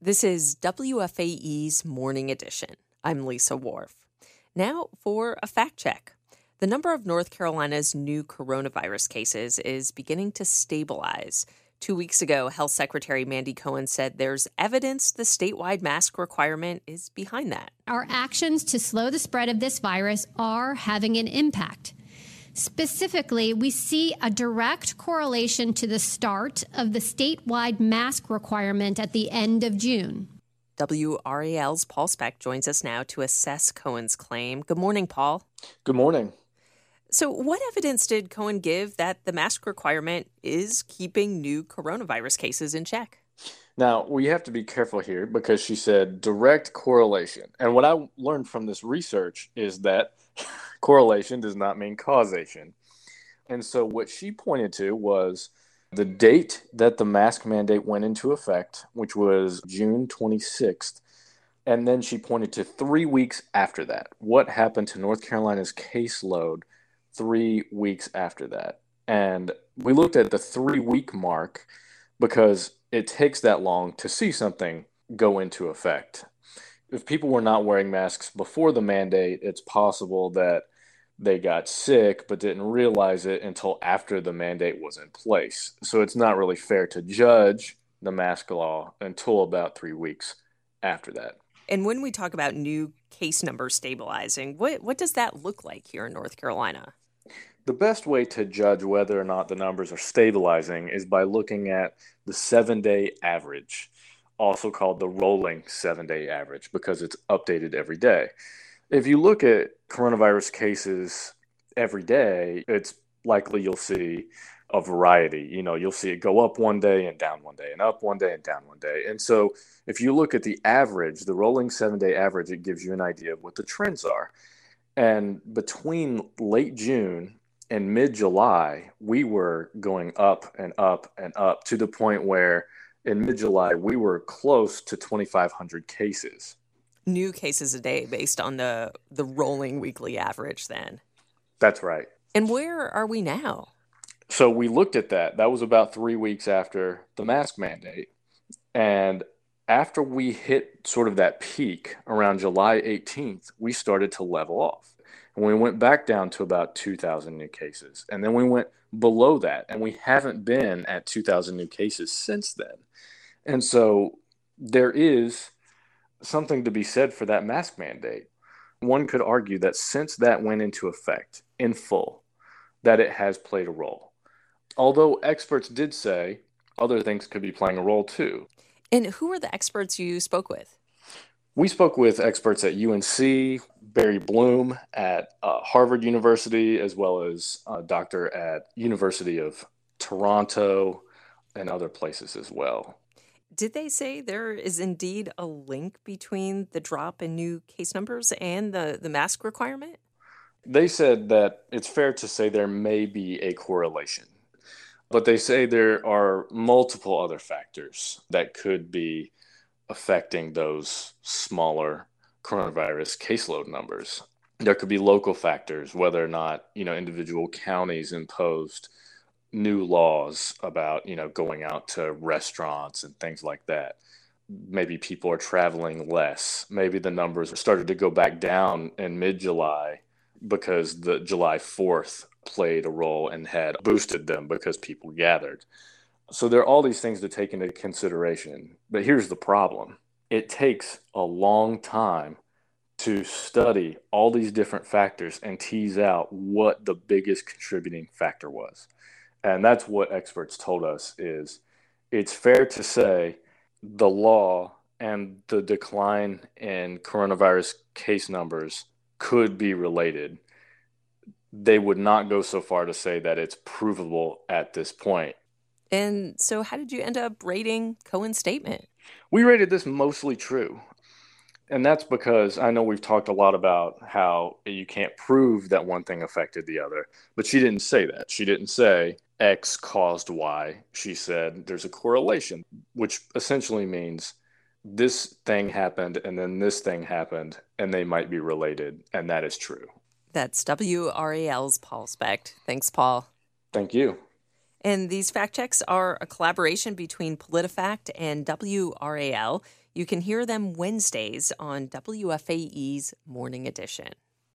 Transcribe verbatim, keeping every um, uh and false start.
This is W F A E's Morning Edition. I'm Lisa Wharf. Now for a fact check. The number of North Carolina's new coronavirus cases is beginning to stabilize. Two weeks ago, Health Secretary Mandy Cohen said there's evidence the statewide mask requirement is behind that. Our actions to slow the spread of this virus are having an impact. Specifically, we see a direct correlation to the start of the statewide mask requirement at the end of June. W R A L's Paul Speck joins us now to assess Cohen's claim. Good morning, Paul. Good morning. So what evidence did Cohen give that the mask requirement is keeping new coronavirus cases in check? Now, we have to be careful here because she said direct correlation. And what I learned from this research is that correlation does not mean causation. And so what she pointed to was the date that the mask mandate went into effect, which was June twenty-sixth. And then she pointed to three weeks after that. What happened to North Carolina's caseload three weeks after that? And we looked at the three-week mark because it takes that long to see something go into effect. If people were not wearing masks before the mandate, it's possible that they got sick but didn't realize it until after the mandate was in place. So it's not really fair to judge the mask law until about three weeks after that. And when we talk about new case numbers stabilizing, what, what does that look like here in North Carolina? The best way to judge whether or not the numbers are stabilizing is by looking at the seven-day average, also called the rolling seven-day average, because it's updated every day. If you look at coronavirus cases every day, it's likely you'll see a variety. You know, you'll see it go up one day and down one day, and up one day and down one day. And so if you look at the average, the rolling seven-day average, it gives you an idea of what the trends are. And between late June and mid-July, we were going up and up and up to the point where in mid-July, we were close to twenty-five hundred cases. New cases a day based on the, the rolling weekly average then. That's right. And where are we now? So we looked at that. That was about three weeks after the mask mandate. And after we hit sort of that peak around July eighteenth, we started to level off. And we went back down to about two thousand new cases. And then we went below that. And we haven't been at two thousand new cases since then. And so there is something to be said for that mask mandate. One could argue that since that went into effect in full, that it has played a role. Although experts did say other things could be playing a role too. And who are the experts you spoke with? We spoke with experts at U N C, Barry Bloom at uh, Harvard University, as well as a doctor at University of Toronto and other places as well. Did they say there is indeed a link between the drop in new case numbers and the, the mask requirement? They said that it's fair to say there may be a correlation, but they say there are multiple other factors that could be affecting those smaller coronavirus caseload numbers. There could be local factors, whether or not, you know, individual counties imposed new laws about, you know, going out to restaurants and things like that. Maybe people are traveling less. Maybe the numbers started to go back down in mid-July because the July fourth played a role and had boosted them because people gathered. So there are all these things to take into consideration. But here's the problem. It takes a long time to study all these different factors and tease out what the biggest contributing factor was. And that's what experts told us is it's fair to say the law and the decline in coronavirus case numbers could be related. They would not go so far to say that it's provable at this point. And so how did you end up rating Cohen's statement? We rated this mostly true. And that's because I know we've talked a lot about how you can't prove that one thing affected the other, but she didn't say that. She didn't say X caused Y. She said there's a correlation, which essentially means this thing happened and then this thing happened and they might be related. And that is true. That's W R A L's Paul Specht. Thanks, Paul. Thank you. And these fact checks are a collaboration between PolitiFact and W R A L. You can hear them Wednesdays on W F A E's Morning Edition.